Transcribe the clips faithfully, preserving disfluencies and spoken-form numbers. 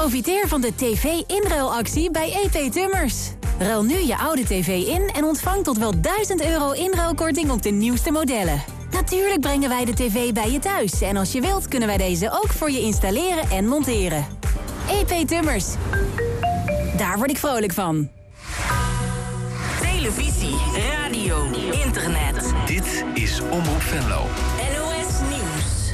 Profiteer van de tv-inruilactie bij E P Tummers. Ruil nu je oude tv in en ontvang tot wel duizend euro inruilkorting op de nieuwste modellen. Natuurlijk brengen wij de tv bij je thuis. En als je wilt kunnen wij deze ook voor je installeren en monteren. E P Tummers. Daar word ik vrolijk van. Televisie, radio, internet. Dit is Omroep Venlo. N O S Nieuws.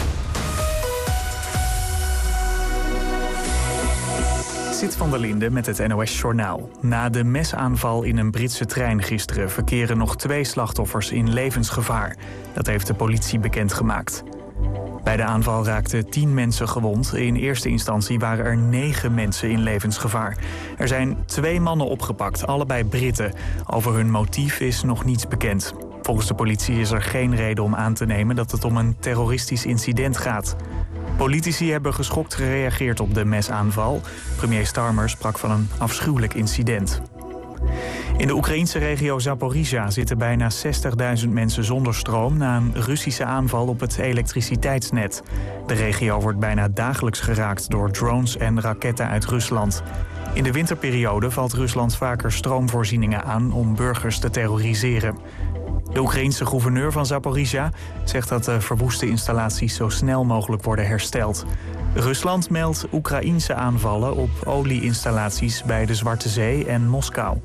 Sit van der Linde met het N O S-journaal. Na de mesaanval in een Britse trein gisteren verkeren nog twee slachtoffers in levensgevaar. Dat heeft de politie bekendgemaakt. Bij de aanval raakten tien mensen gewond. In eerste instantie waren er negen mensen in levensgevaar. Er zijn twee mannen opgepakt, allebei Britten. Over hun motief is nog niets bekend. Volgens de politie is er geen reden om aan te nemen dat het om een terroristisch incident gaat. Politici hebben geschokt gereageerd op de mesaanval. Premier Starmer sprak van een afschuwelijk incident. In de Oekraïnse regio Zaporizhia zitten bijna zestigduizend mensen zonder stroom na een Russische aanval op het elektriciteitsnet. De regio wordt bijna dagelijks geraakt door drones en raketten uit Rusland. In de winterperiode valt Rusland vaker stroomvoorzieningen aan om burgers te terroriseren. De Oekraïense gouverneur van Zaporizhia zegt dat de verwoeste installaties zo snel mogelijk worden hersteld. Rusland meldt Oekraïense aanvallen op olieinstallaties bij de Zwarte Zee en Moskou.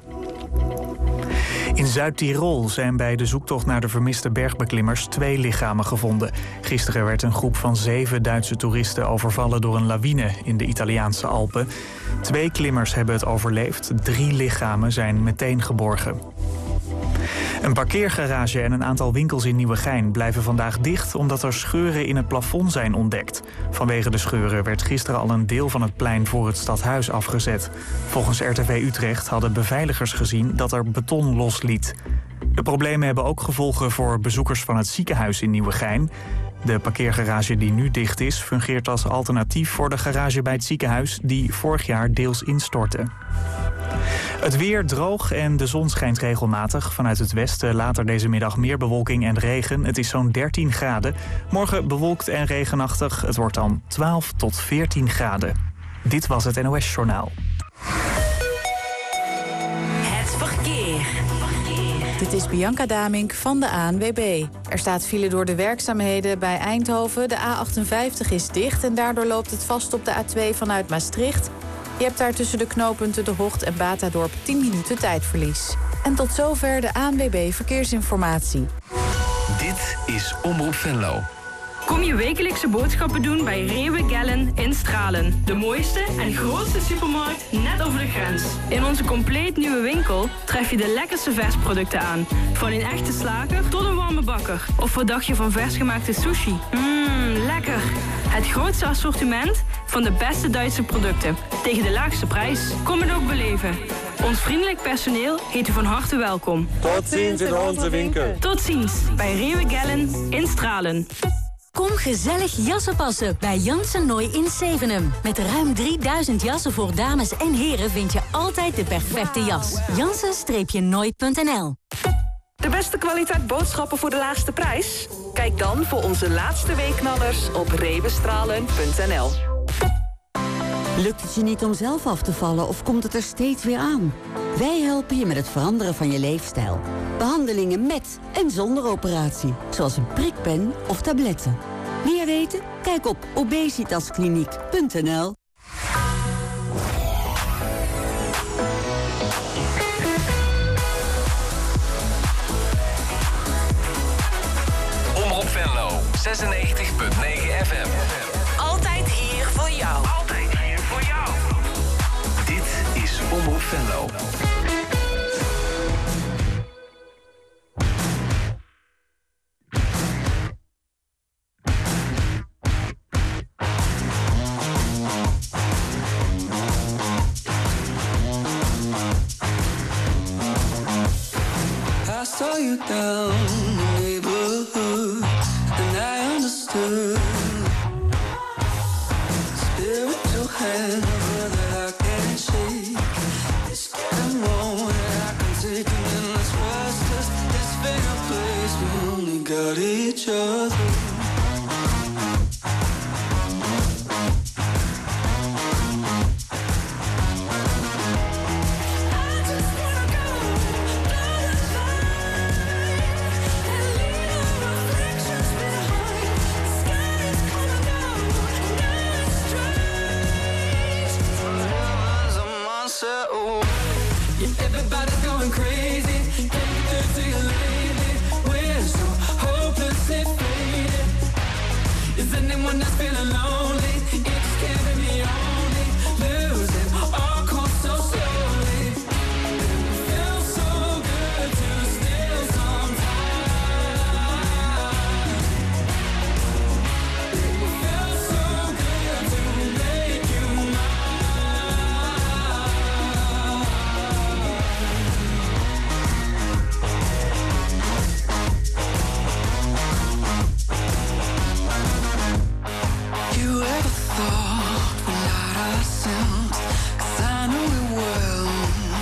In Zuid-Tirol zijn bij de zoektocht naar de vermiste bergbeklimmers twee lichamen gevonden. Gisteren werd een groep van zeven Duitse toeristen overvallen door een lawine in de Italiaanse Alpen. Twee klimmers hebben het overleefd, drie lichamen zijn meteen geborgen. Een parkeergarage en een aantal winkels in Nieuwegein blijven vandaag dicht omdat er scheuren in het plafond zijn ontdekt. Vanwege de scheuren werd gisteren al een deel van het plein voor het stadhuis afgezet. Volgens R T V Utrecht hadden beveiligers gezien dat er beton losliet. De problemen hebben ook gevolgen voor bezoekers van het ziekenhuis in Nieuwegein. De parkeergarage die nu dicht is fungeert als alternatief voor de garage bij het ziekenhuis die vorig jaar deels instortte. Het weer droog en de zon schijnt regelmatig. Vanuit het westen later deze middag meer bewolking en regen. Het is zo'n dertien graden. Morgen bewolkt en regenachtig. Het wordt dan twaalf tot veertien graden. Dit was het N O S-journaal. Het verkeer. Dit is Bianca Damink van de A N W B. Er staat file door de werkzaamheden bij Eindhoven. De A achtenvijftig is dicht en daardoor loopt het vast op de A twee vanuit Maastricht. Je hebt daar tussen de knooppunten De Hocht en Batadorp tien minuten tijdverlies. En tot zover de A N W B Verkeersinformatie. Dit is Omroep Venlo. Kom je wekelijkse boodschappen doen bij Rewe Gellen in Stralen. De mooiste en grootste supermarkt net over de grens. In onze compleet nieuwe winkel tref je de lekkerste versproducten aan. Van een echte slager tot een warme bakker. Of wat dacht je van versgemaakte sushi? Mmm, lekker. Het grootste assortiment van de beste Duitse producten. Tegen de laagste prijs. Kom het ook beleven. Ons vriendelijk personeel heet u van harte welkom. Tot ziens in onze winkel. Tot ziens bij Rewe Gellen in Stralen. Kom gezellig jassen passen bij Janssen Nooi in Zevenum. Met ruim drieduizend jassen voor dames en heren vind je altijd de perfecte jas. Janssen Nooi punt n l. De beste kwaliteit boodschappen voor de laagste prijs? Kijk dan voor onze laatste weekknallers op rewestralen punt n l. Lukt het je niet om zelf af te vallen of komt het er steeds weer aan? Wij helpen je met het veranderen van je leefstijl. Behandelingen met en zonder operatie, zoals een prikpen of tabletten. Meer weten? Kijk op obesitaskliniek punt n l. Omroep Venlo, zesennegentig punt negen F M. Altijd hier voor jou. Altijd hier voor jou. Dit is Omroep Venlo. I saw you down in the neighborhood, and I understood. Spiritual hand that I can't shake. It's getting more than I can take, and then let's restless. This ain't a place we only got each other. anyone that's feeling lonely? It's giving me only losing all course so slowly. It feels so good to steal some time. It feels so good to make you You ever thought we lied ourselves? 'Cause I know we will.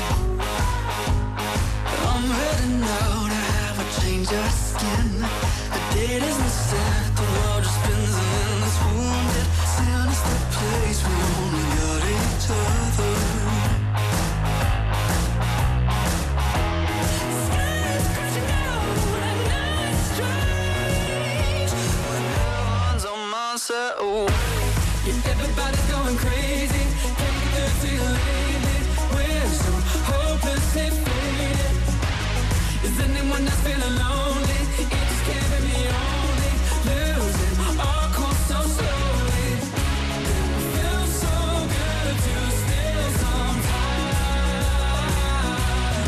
I'm ready now to have a change of skin. A date isn't set, the world just spins and in this wounded sound is the place we only got each other. Sky's crashing down and night strange when everyone's on my side. Oh. Everybody's going crazy, can't get through to you lately. We're so hopelessly faded. Is anyone that's feeling lonely? It's giving me only losing all course so slowly. It feels so good to steal some time.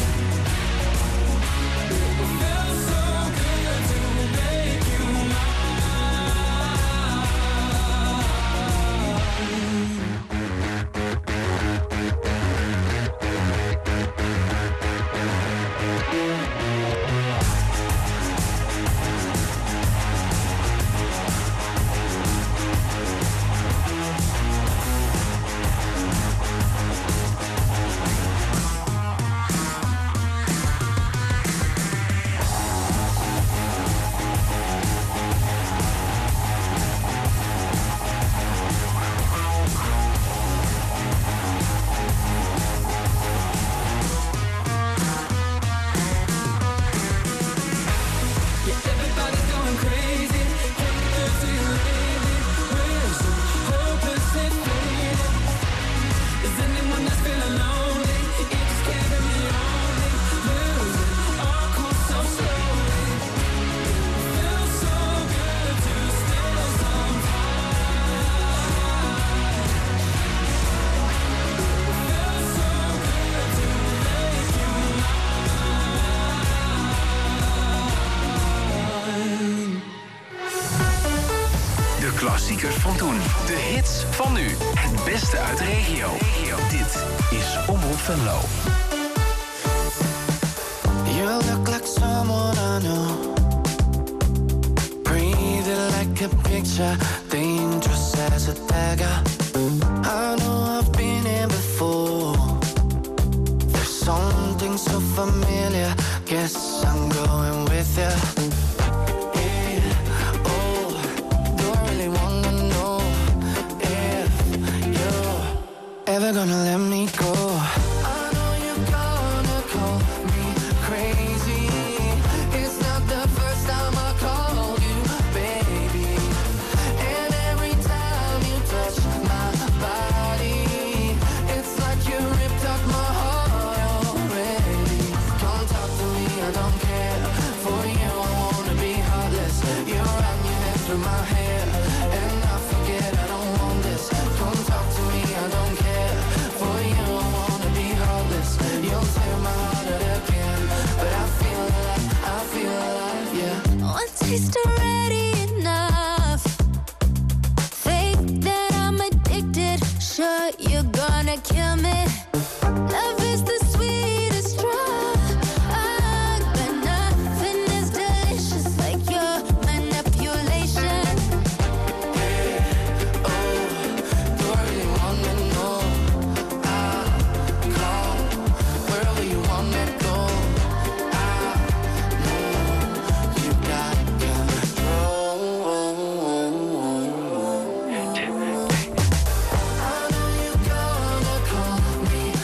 It feels so good to make you Klassiekers van toen. De hits van nu. Het beste uit de regio. Dit is Omroep Venlo. You look like someone I know. Breathing like a picture, dangerous as a dagger. I know I've been here before. There's something so familiar. Guess I'm going with you. Ever gonna let me go? I know you're gonna call me crazy. It's not the first time I called you, baby. And every time you touch my body, it's like you ripped up my heart already. Don't talk to me, I don't care. For you, I wanna be heartless. You run your head through my hair, and I forget I don't want this. Don't talk to me, I don't care. You'll tear my heart out again, but I feel alive, I feel alive, yeah. One taste already enough. Fake that I'm addicted. Sure, you're gonna kill me. Love is the sweetest drug, but nothing is delicious like your manipulation. Hey, oh, do I really wanna know? Wherever you want me to go, I know you got control. I know you're gonna call me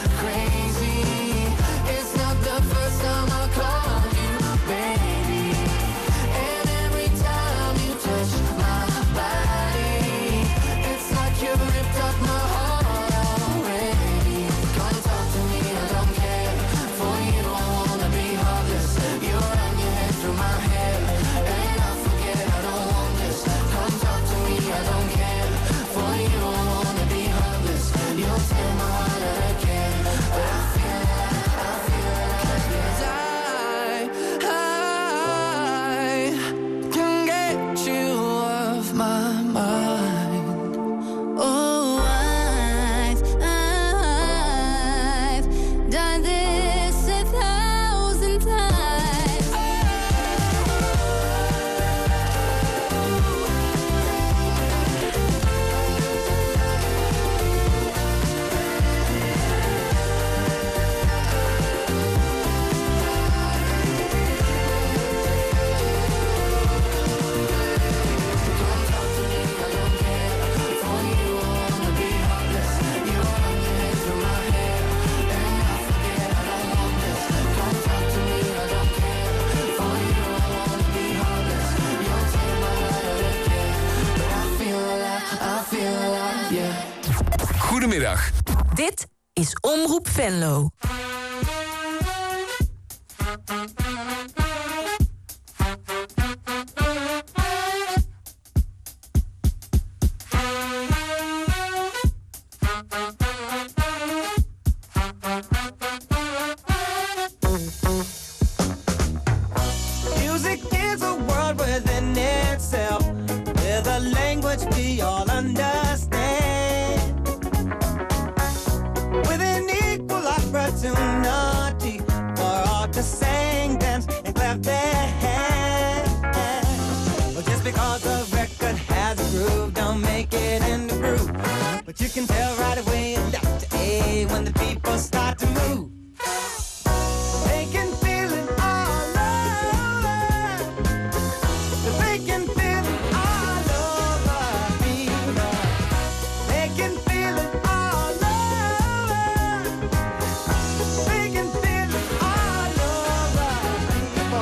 Goedemiddag. Dit is Omroep Venlo. Music is a world within itself, with a language we all understand, with an equal opportunity for all to sing, dance, and clap their hands. Well, just because the record has a groove, don't make it in the groove. But you can tell right away left to A when the people start to move. They can feel it all over. They can feel it all over people. They can feel it all over. They can feel it all over people.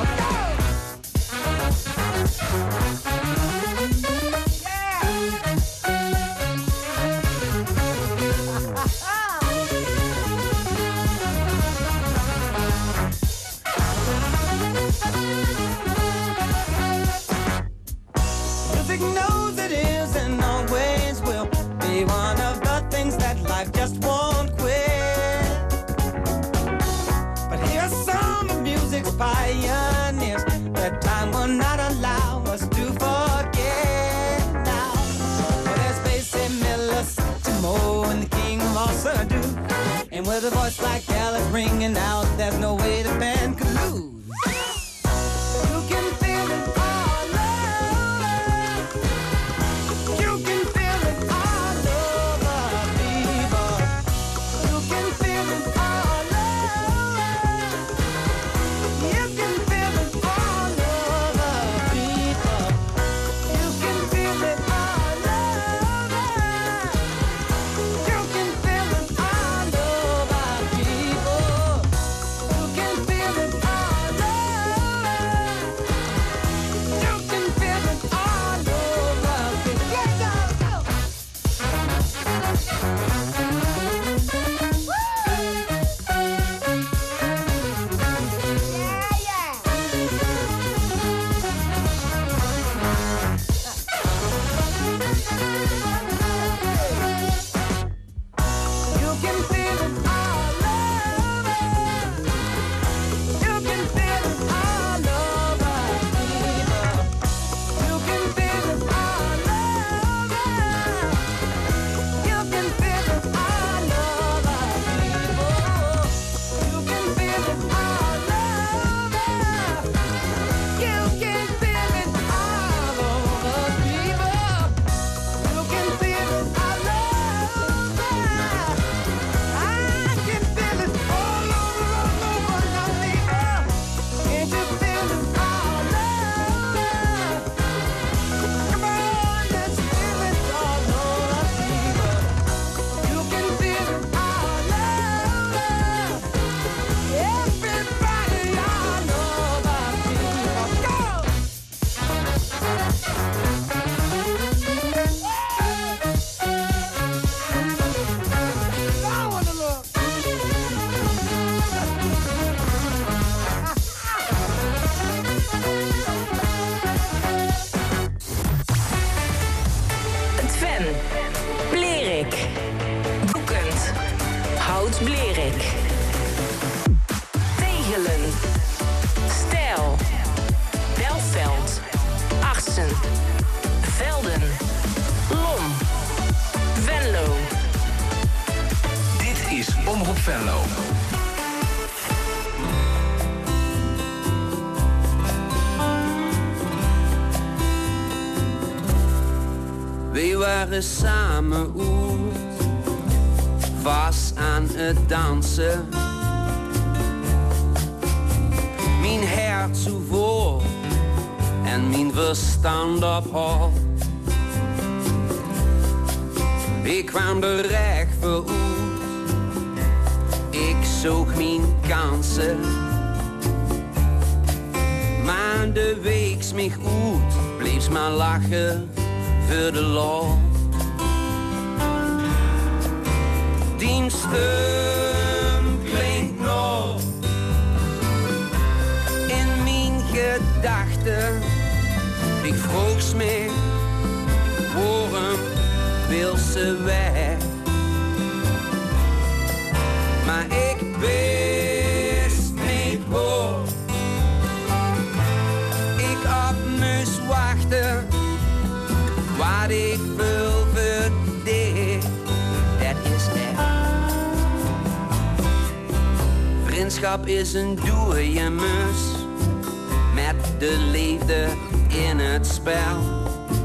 Music knows it is and always will be one of the things that life just won't quit. But here's some of music's pioneers that time will not allow us to forget now. Well, there's Basie Miller, Satchmo, and the King of all Surdo. And with a voice like Alice ringing out, there's no way the band could lose. You can feel it all over. You can feel it all over, people. You can feel it all over. You can feel it all over, people. You can feel it all over. You can feel it all over, people. You can feel it all over. You can feel it all over, people. Yeah, go, go. Yeah, You can feel it all over. You can feel it all over, people. You can feel it all over. You can feel it all over, people. You can feel it all over. You can feel it all over, people. You can feel it all over. I can feel it all over, all over, now, people. Can't you feel it all over? Come on, let's feel it all over, people. You can feel it all over. Everybody all over, people. Go! I wanna look. Twen, Blerik, Boekend, Hout Blerik, Tegelen, Stijl, Belveld, Arsen, Velden, Lom, Venlo. Dit is Omroep Venlo. We waren samen oud, vast aan het dansen. Mijn hart zo vol en mijn verstand op hol. Ik kwam er recht voor uit, ik zocht mijn kansen. Maar de weeks mij uit, bleef maar lachen voor de lol. vroeg me, waarom wil ze weg? Maar ik wist niet hoe. Ik op moest wachten, wat ik wil verdienen, dat is echt. Vriendschap is een doe je mus, met de liefde in het spel.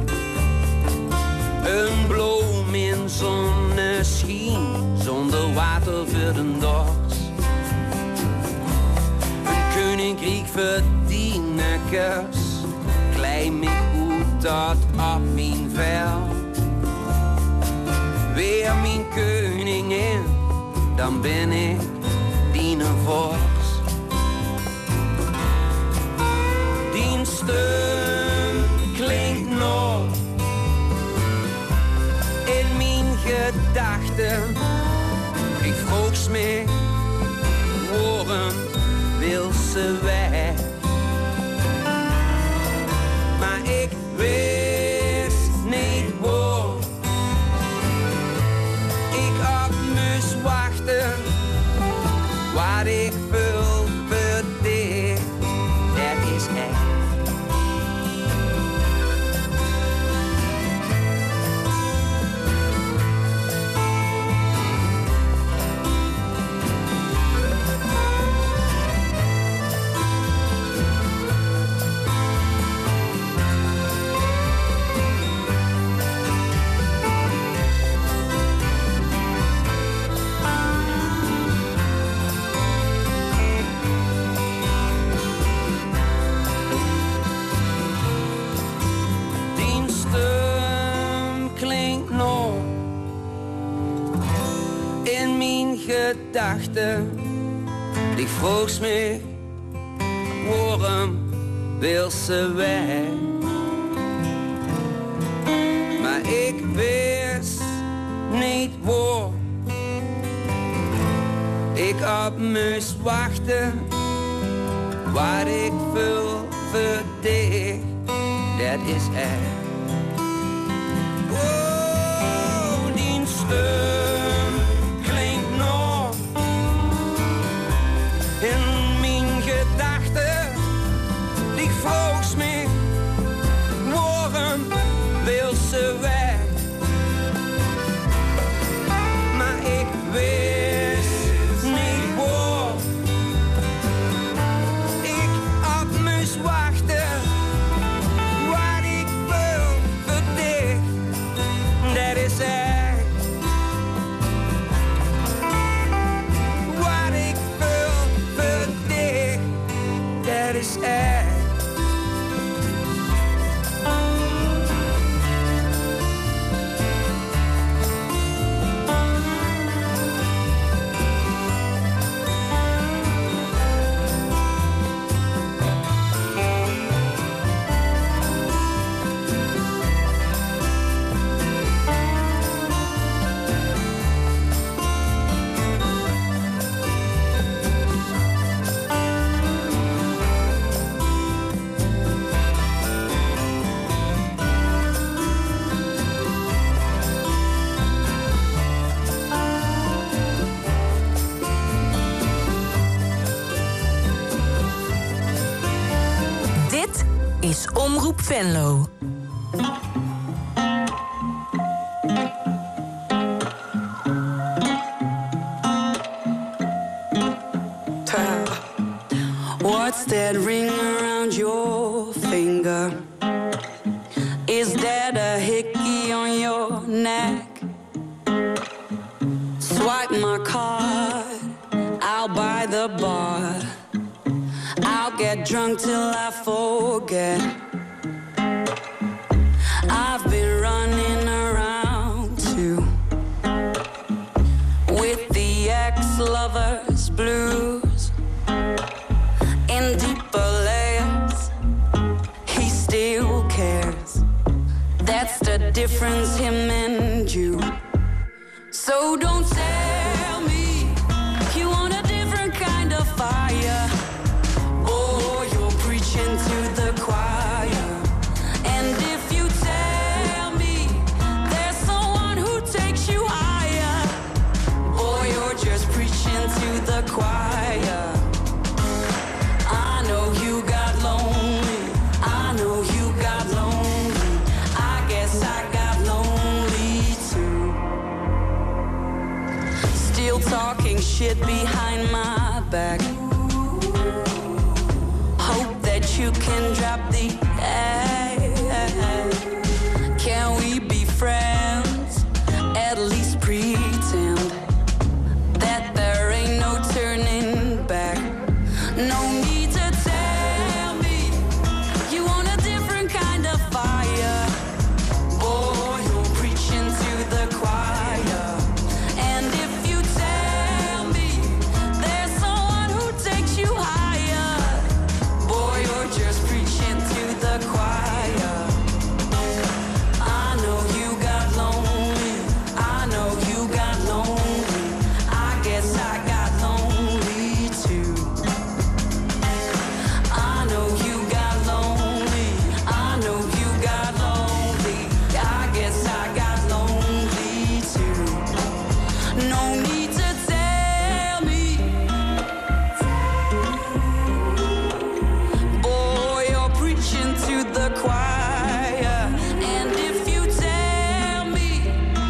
Een bloem in zonneschijn, zonder water voor de dorst. Een koninkrijk verdient een kus, klein me goed tot op mijn vel. Weer mijn koningin, dan ben ik die vorst. Die stem klinkt nog in mijn gedachten. Ik vroeg me, waarom wil ze weg? Maar ik wist niet hoe. Ik op moest wachten, wat ik wil verdienen, dat is echt. Gedachten, die vroeg me, waarom wil ze weg? Maar ik wist niet waar. Ik op moest wachten, wat ik wil verdienen, dat is echt. Oh, die stem klinkt nog in mijn gedachten, die vroeg me, waarom wil ze weg? Maar ik wist niet waar. Ik op moest wachten, wat ik wil verdienen, dat is echt. Is echt. Is Omroep Venlo. What's that ring around your finger? Is that a hickey on your neck? Swipe my card, I'll buy the bar. I'll get drunk till I forget. I've been running around too, with the ex-lovers blues. In deeper layers, he still cares. That's the difference, him and you. So don't tell me you want a different kind of fire. Oh, you're preaching to the choir. And choir. I know you got lonely. I know you got lonely. I guess I got lonely too. Still talking shit behind my back. Hope that you can drop the act. Can we be friends? At least pretend that there ain't no turning back. No need to tell me you want a different kind of fire. Boy, you're preaching to the choir. And if you tell me there's someone who takes you higher, boy, you're just preaching to the choir. I know you got lonely. I know you got lonely. I guess I got lonely too. I know you got lonely. I know you got lonely. I guess I got lonely too. No need to tell me. Boy, you're preaching to the choir. And if you tell me,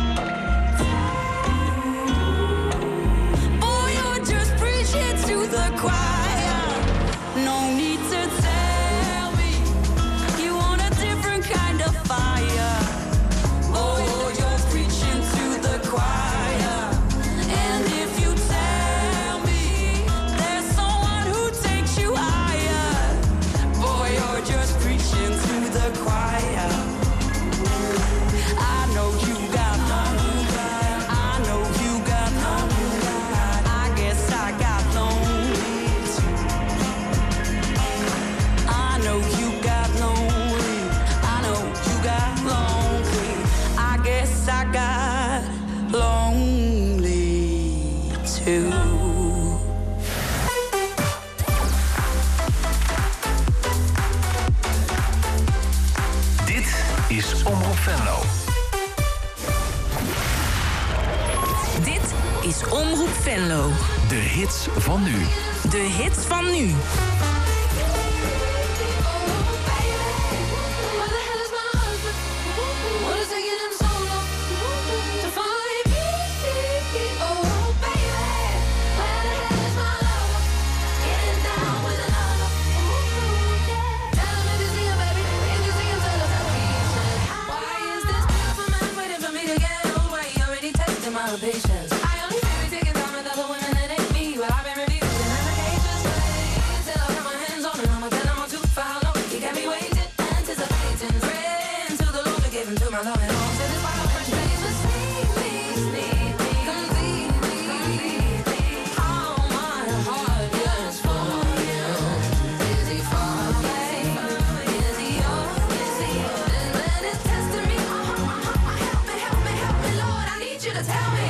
boy, you're just preaching to the choir. No need to tell me you want a different kind of fire. Oh, you're preaching to the choir. And if you tell me there's someone who takes you higher, boy, you're just preaching to the choir. I know you got lonely. I know you got lonely. I guess I got lonely too. I know you got lonely. I know you got lonely. I guess I got lonely too. Dit is Omroep Venlo. Dit is Omroep Venlo. De hits van nu. De hits van nu. Patience. I only feel we taking time with other women that ain't me. Well, I've been refusing every day just wait till I put my hands on him. I'ma tell him I'm too for how long he got me waiting, anticipating, praying to the Lord to give him to my love and all. So this wild French face was sneak me, sneak me, complete me, complete me. How my heart yearns for you. Is he far away? Is he yours? Is he yours? This man is testing me. Uh-huh, uh-huh. Help me, help me, help me, Lord. I need you to tell me.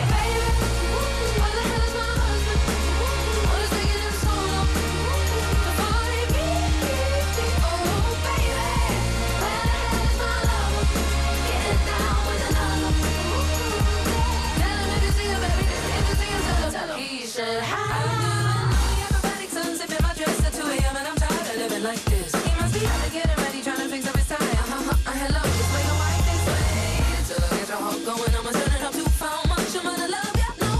Like this, he must be out to get him ready, trying to fix up his tie. Uh-huh, uh, hello, just wait a while this way till I get your heart going. I'ma turn it up too far much. I'm gonna love ya, no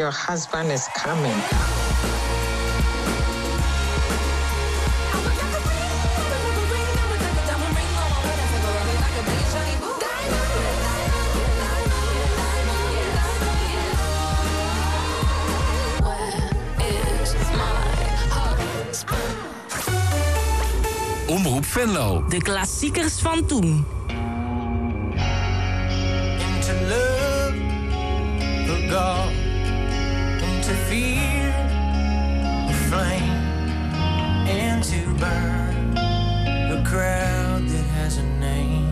your husband is coming. Omroep Venlo. De klassiekers van toen. To love the God and to fear the flame and to burn the crowd that has a name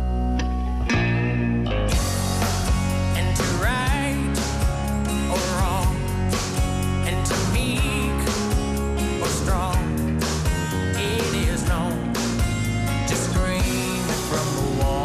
and to right or wrong and to meek or strong. It is known to scream from the wall.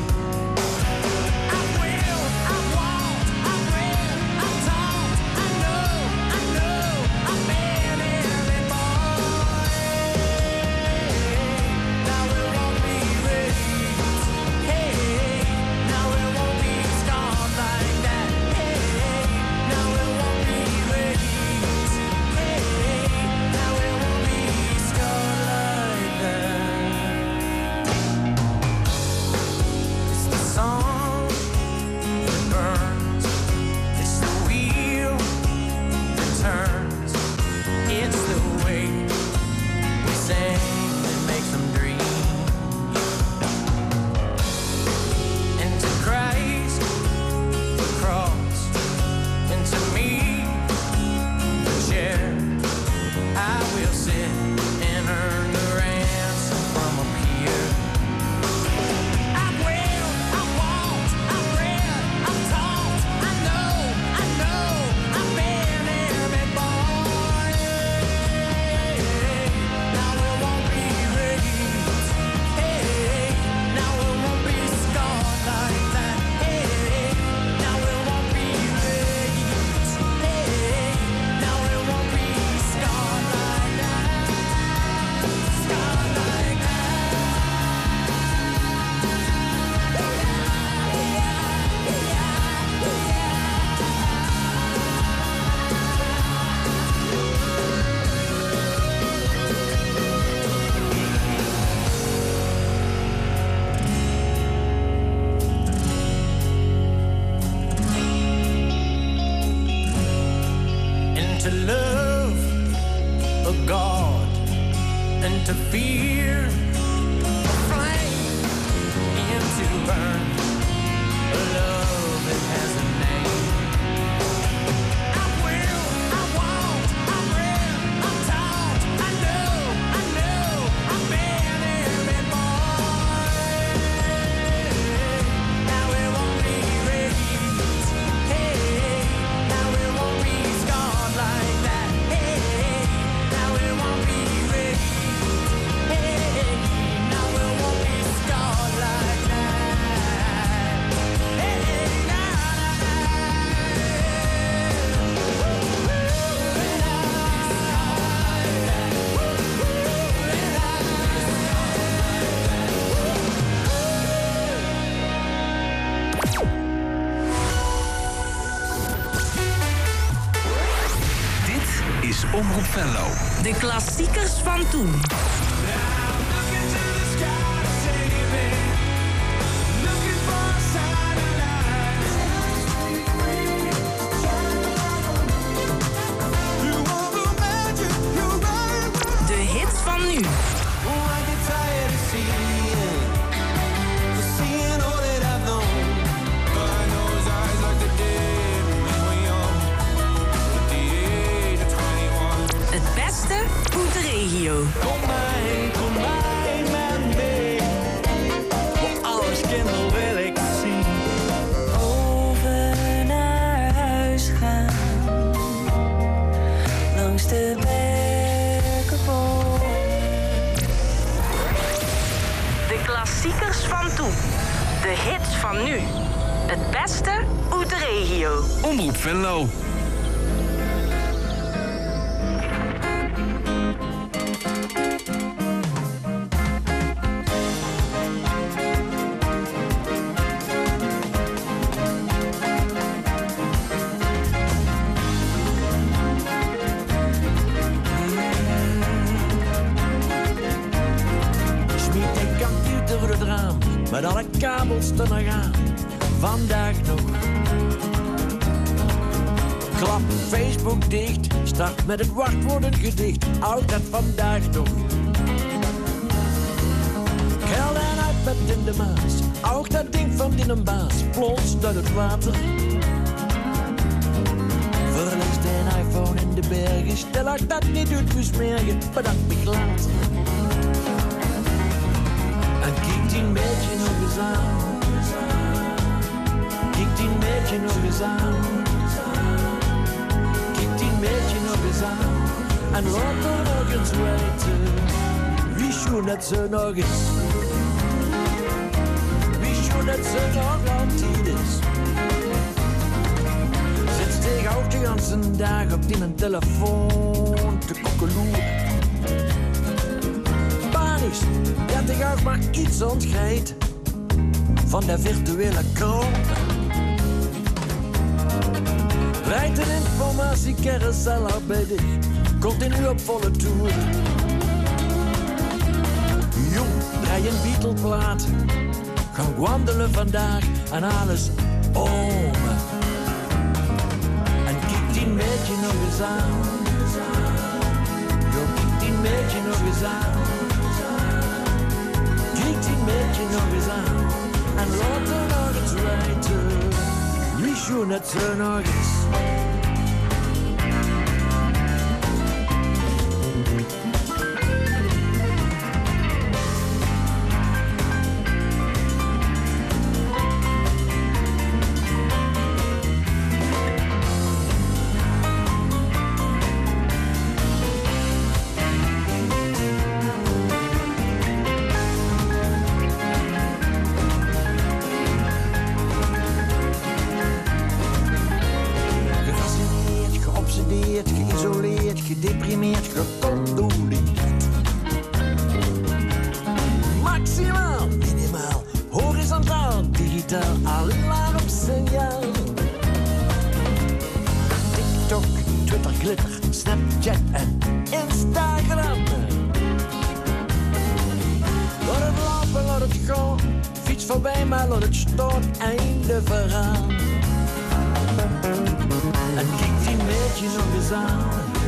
To love a God and to fear a flame and to burn a love that has a name. I will, I won't, I'm real, I'm taught, I know, I know, I've been every boy. Now it won't be raised, hey, now it won't be scarred like that, hey, now it won't be raised, hey, now it won't be scarred like that, hey, now. Dit is Omroep Venlo. De klassiekers van toen. De hits van nu. Het beste uit de regio. Kom mij, kom mij met mee. Voor alles kinderen wil ik zien. Over naar huis gaan. Langs de berkenboom. De klassiekers van toen. De hits van nu. Het beste uit de regio. Omroep Venlo. plotst er nog aan, vandaag nog. Klap Facebook dicht, start met het wachtwoord een gedicht, altijd vandaag nog. Kelder en iPad in de Maas, ook dat ding van die een baas, plotst uit het water. Verliest een iPhone in de bergen, stel ik dat niet uit besmergen, bedankt me later. En kijk die meisje nog eens aan, kijk die meisje nog eens aan, kijk die meisje nog eens aan, en laat er nog eens weten, wie schoen dat ze nog is, wie schoen dat ze nog altijd is. Zit tegen ook de ganse dag op die mijn telefoon te koekeloeren. Panisch, dat ik ook maar iets ontgrijt van de virtuele kroon. Rijdt een informatiecarousel al bij dich, continu op volle toer. Jong, draai een Beatle-plaat, gaan wandelen vandaag en alles om. En kijk die meisje nog eens aan, jo, kijk die meisje nog eens aan. Kijk die meisje nog eens aan, en laat er nog eens weten, wie schoen het ze nog is. Gedeprimeerd, gecondoleerd. Maximaal, minimaal, horizontaal, digitaal, alarmsignaal. TikTok, Twitter, glitter, Snapchat en Instagram. Laat het lopen, laat het gaan. Fiets voorbij, maar laat het staan. Einde verhaal. En kijk die meisje nog eens aan.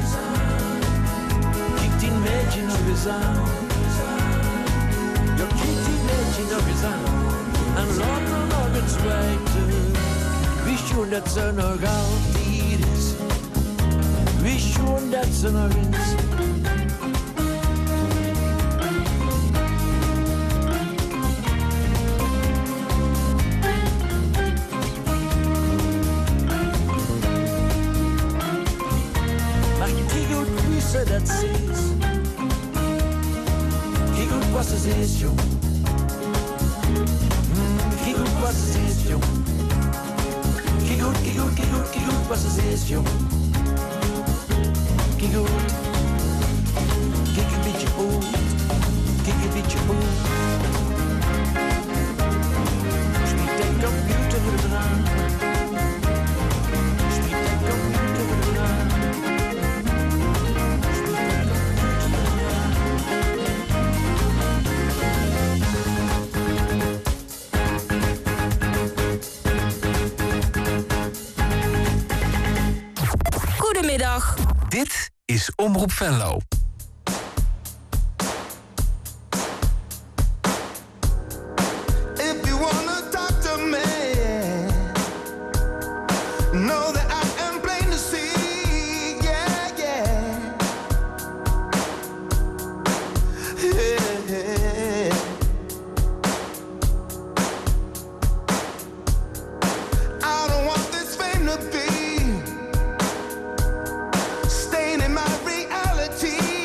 Kijk die meisje nog eens aan. Ja, kijk die meisje nog eens aan. En laat me nog eens weten. Wie schoen dat ze nog altijd is. Wie schoen dat ze nog is. Dat ze is. Kijk goed wat ze is, jong. Mm, kijk goed wat ze is, jong. Kijk goed, kijk goed, kijk goed, kijk goed wat ze is, jong. Kijk goed. Kijk een beetje oud. Kijk een beetje oud. Spreek de computer eraan. Spreek de computer eraan. Goedemiddag. Dit is Omroep Venlo. Staying in my reality.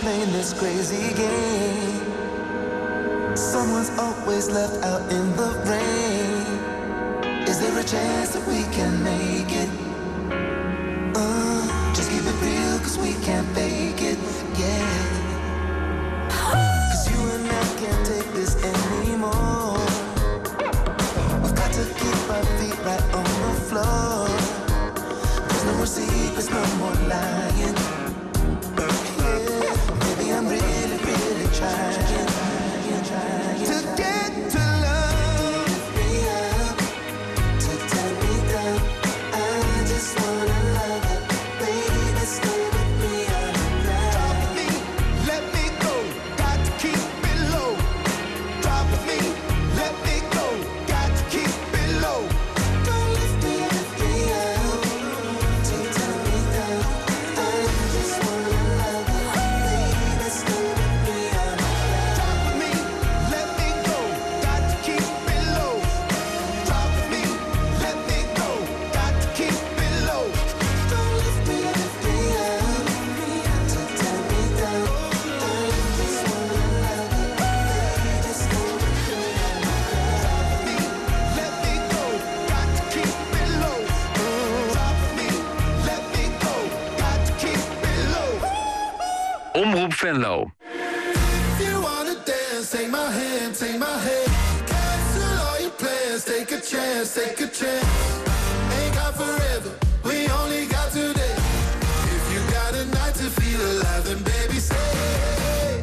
playing this crazy game. Someone's always left out in the rain. Is there a chance that we can make it? Uh, just keep it real, cause we can't fake it, yeah. Cause you and I can't take this anymore. We've got to keep our feet right on the floor. There's no more secrets, no more lying. Yeah, maybe I'm really, really trying, trying, trying to get to love me up, to turn me down. I just wanna love it, baby, stay with me all night. Drop me, let me go, got to keep it low. Drop me, let me go, got to keep it low. Don't lift me, lift me up, to turn me down. I just wanna love it, baby, stay with me all night. Drop me, let me go, got to keep it low. Drop me, let me go, got to keep it low. Don't lift me, lift me up, to turn me down. I just wanna love it, baby, stay with me all night. Drop me, let me go, got to keep it low. Drop me, let me go, got to keep it low. Omroep Venlo. If you wanna dance, take my hand, take my hand. Cancel all your plans, take a chance, take a chance. Ain't got forever, we only got today. If you got a night to feel alive, then baby stay.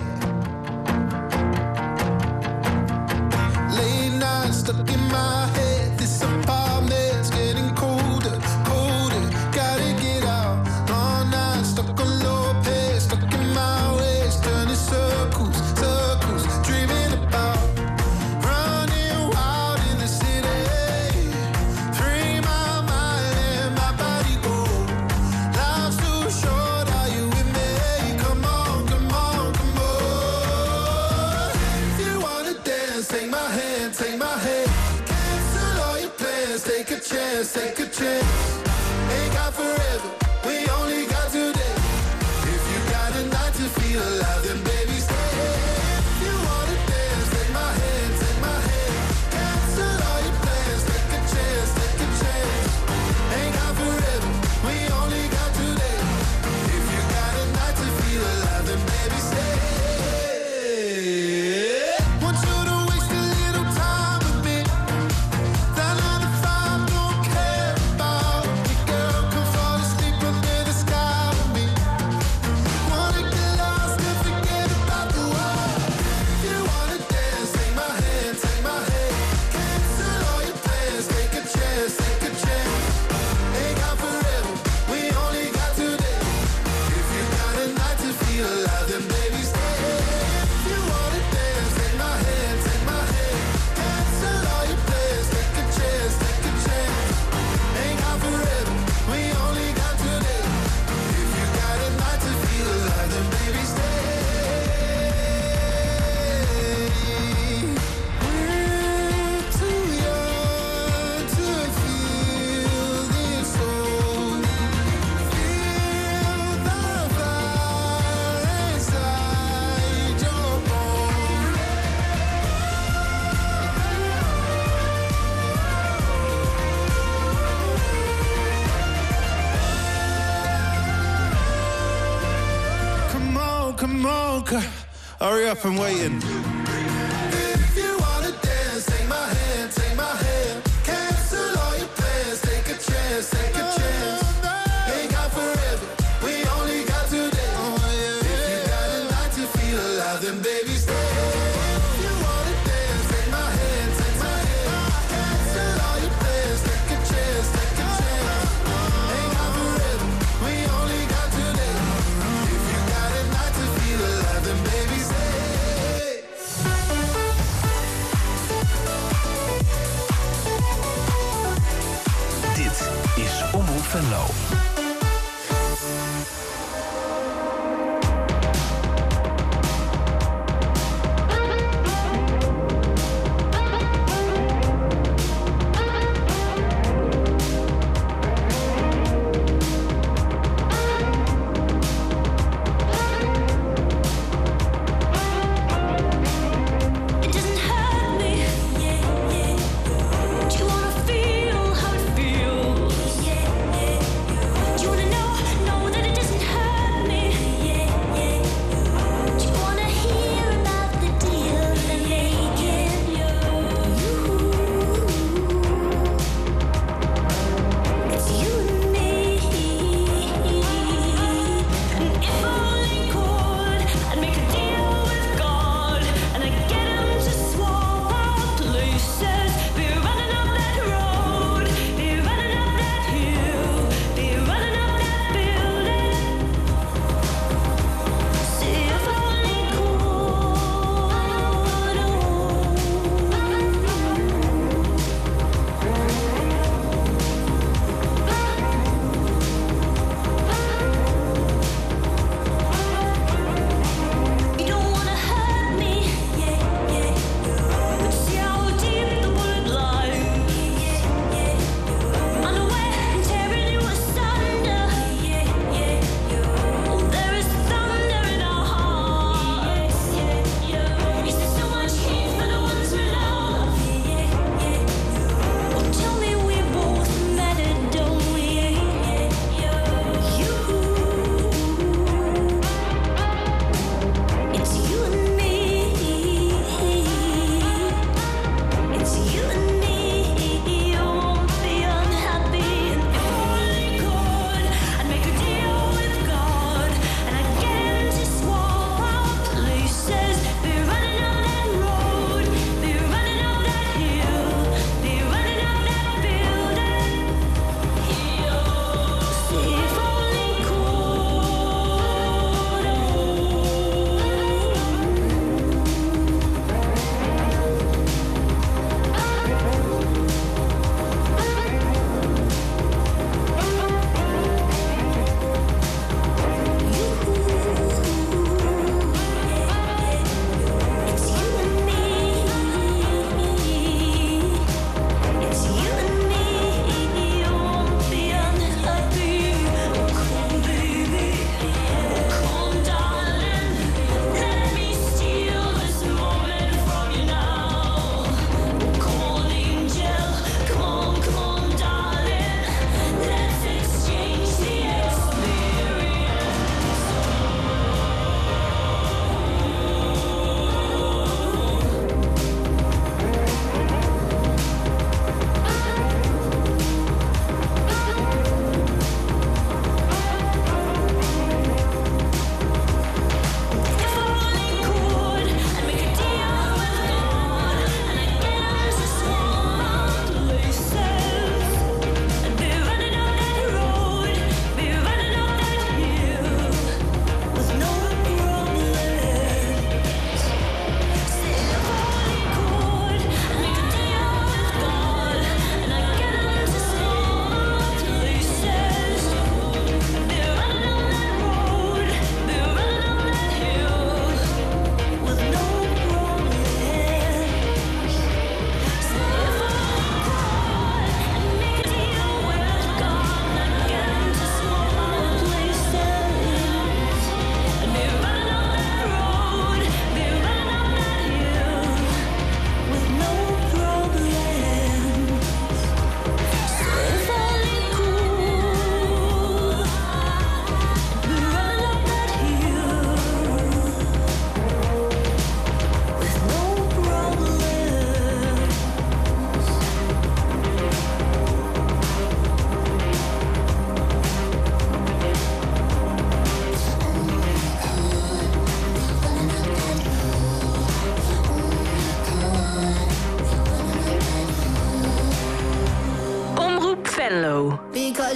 Late night stuck in my head, this apartment's getting colder, colder. Gotta get out, all night stuck on low pace, stuck in my ways, turning circles, circles, dreaming about running wild in the city. Free my mind and my body go. Life's too short, are you with me? Come on, come on, come on. If you wanna dance, take my hand, take my hand. Cancel all your plans, take a chance, take a chance. Ain't got forever, we only got today. If you got a night to feel alive, then baby stay. If you wanna dance, take my hand, take my hand. Cancel all your plans, take a chance, take a chance. Ain't got forever, we only got today. If you got a night to feel alive, then baby stay. Want you to waste a little time with me. That nine to five don't care about me, girl. Come fall asleep under the sky with me. Wanna get lost and forget about the world. If you wanna dance, take my hand, take my hand. Cancel all your plans, take a chance, take a chance. Ain't got forever, we only got today. If you got a night to feel alive, then baby stay. If you wanna dance, take my hand, take my hand. Cancel all your plans, take a chance, take a chance. Ain't got forever, we only got today. If you got a night to feel alive, then baby stay. We're too young to feel this old. Feel the fire inside your bones. Come on, come on, girl. Hurry up, I'm waiting. If you wanna dance, take my hand, take my hand. Cancel all your plans, take a chance, take a chance. Ain't got forever, we only got today. If you got a night to feel alive, then baby stay. If you wanna dance, take my hand, take my hand. Cancel all your plans, take a chance, take a chance. Ain't got forever, we only got today. If you got a night to feel alive, then baby stay.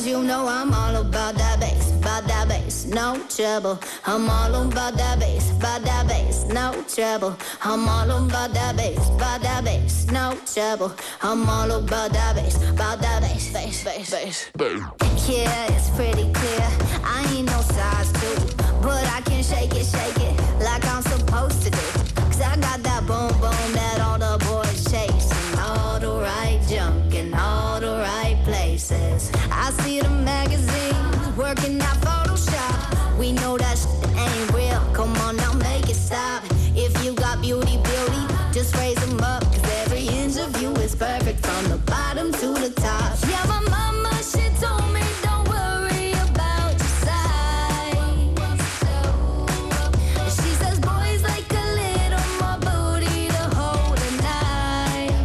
Because you know I'm all about that bass, about that bass, no trouble. I'm all about that bass, about that bass, no trouble. I'm all about that bass, about that bass, no trouble. I'm all about that bass, about that bass, bass, bass, bass. Yeah, it's pretty clear. I ain't no size two, but I can shake it, shake it like I'm supposed to do. Cause I got that boom boom that all the boys chase, and all the right junk in all the right places. I see the magazines working out Photoshop. We know that shit ain't real. Come on now, make it stop. If you got beauty, beauty, just raise them up. Cause every inch of you is perfect from the bottom to the top. Yeah, my mama, she told me don't worry about your size. She says boys like a little more booty to hold at night.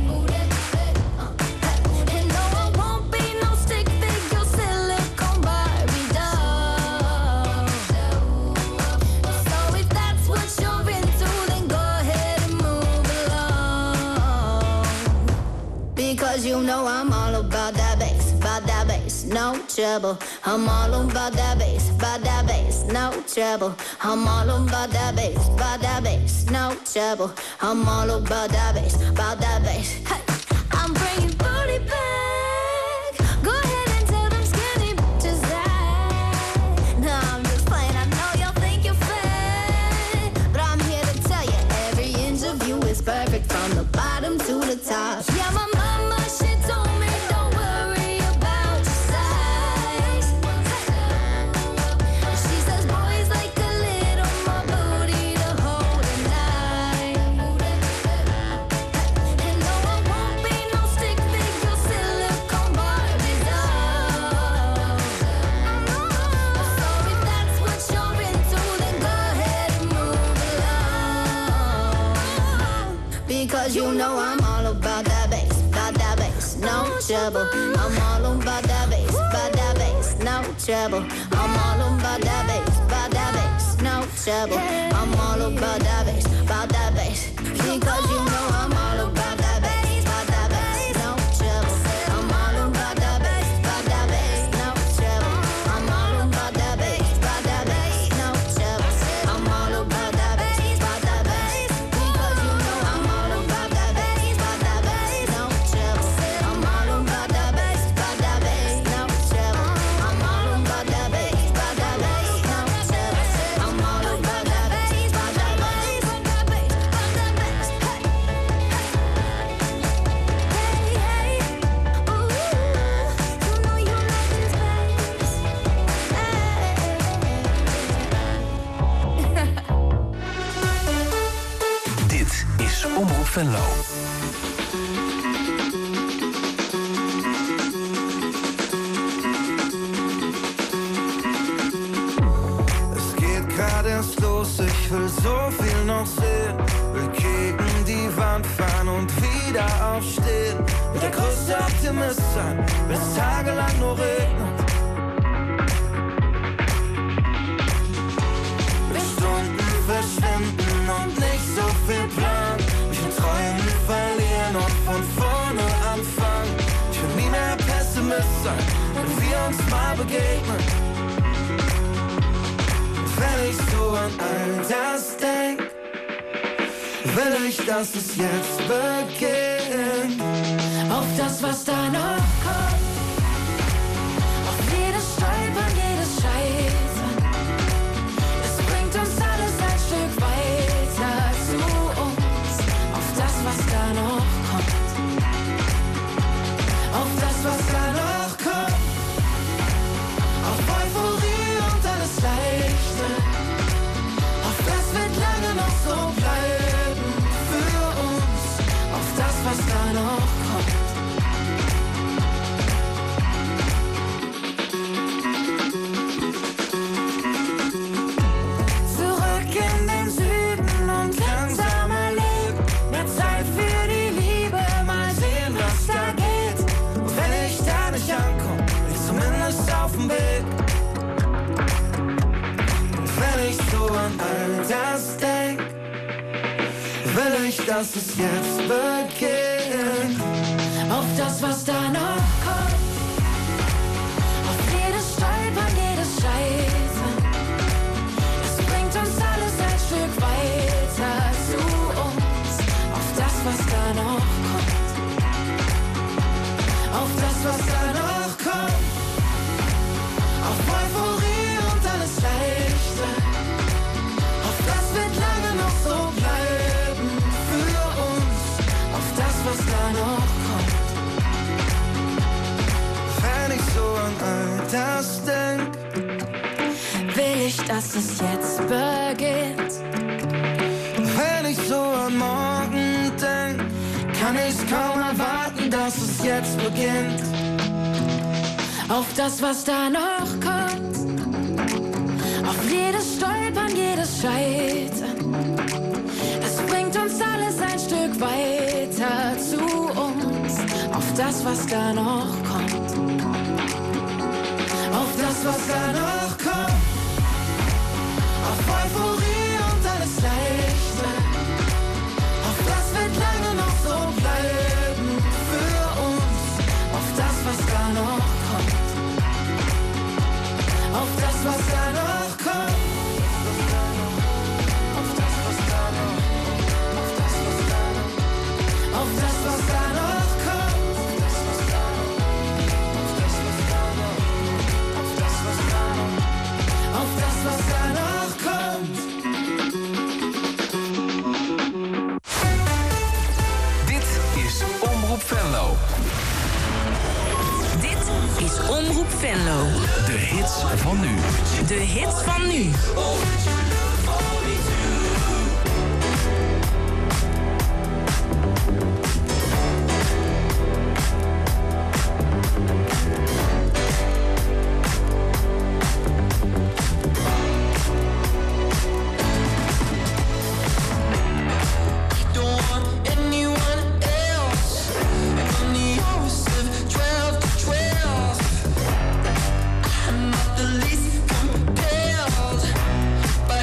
And no, I won't be no stick figure silicone Barbie doll. So if that's what you're into, then go ahead and move along. Because you know I'm all about that bass, about that bass, no trouble. I'm all about that bass, about that bass, no trouble. I'm all about that bass, about that bass, no trouble. I'm all about that bass, about that bass. Hey, I'm bringing booty back. Go ahead and tell them skinny bitches that. No, I'm just playing. I know y'all think you're fat, but I'm here to tell you every inch of you is perfect from the bottom to the top. Yeah, my mama, she told me don't worry about your size. She says boys like a little more booty to hold at night. And no, I won't be no stick figure silicone Barbie doll. So if that's what you're into, then go ahead and move along. Because you know I'm all about that bass, about that bass, no trouble. I'm all about that bass, about that bass, no trouble. I'm all about that bass, about that bass, no trouble. I'm all about that bass, about that bass. Because you know I'm all about that bass, about that bass, no trouble. I'm all about that bass, about that bass, no trouble. I'm all about that bass, about that bass, no trouble. I'm all about that bass, about that bass. Because you know I'm all about that bass, about that bass, no trouble. I'm all about that bass, about that bass, no trouble. I'm all about that bass, about that bass, no trouble. I'm all about that bass, about that bass, about that bass, about that bass. Hey, hey, hey, ooh, you know you like this bass. Dit is Omroep Venlo. Es geht gerade erst los, ich will so viel noch sehen. Will gegen die Wand fahren und wieder aufstehen. Will der größte Optimist sein, wenn es tagelang nur regnet. Will Stunden verschwinden und nicht so viel Plan. Mich in Träumen verlieren und von vorne anfangen. Ich will nie mehr Pessimist sein, wenn wir uns mal begegnen. Wenn ich so an all das denk, will ich, dass es jetzt beginnt. Auf das, was da noch kommt. Auf jedes Stolpern, jedes Scheitern. Es bringt uns alles ein Stück weiter zu uns. Auf das, was da noch kommt. Auf das, was da noch kommt. Auf Euphorie und alles Leichte. Auf das wird lange noch so bleiben für uns. Auf das, was da noch kommt. Zurück in den Süden und langsamer leben. Mehr Zeit für die Liebe, mal sehen, was da geht. Und wenn ich da nicht ankomme, bin ich zumindest auf dem Weg. Und wenn ich so an all das denk, will ich, dass es jetzt beginnt. Auf das, was da noch kommt. Auf es jetzt beginnt. Wenn ich so an morgen denk, kann ich kaum erwarten, dass es jetzt beginnt. Auf das, was da noch kommt, auf jedes Stolpern, jedes Scheitern. Es bringt uns alles ein Stück weiter zu uns. Auf das, was da noch kommt, auf das, was da noch kommt, auf Euphorie und alles Leichte. Auf das wird lange noch so bleiben für uns. Auf das, was da noch kommt, auf das, was da noch kommt, auf das, was da noch, auf das, was da noch, auf das, was da noch kommt, auf das, was da noch, auf das, was da noch, auf das, was da noch kommt. Dit is Omroep Venlo. Dit is Omroep Venlo. De hits van nu. De hits van nu. By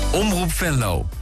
Omroep Venlo.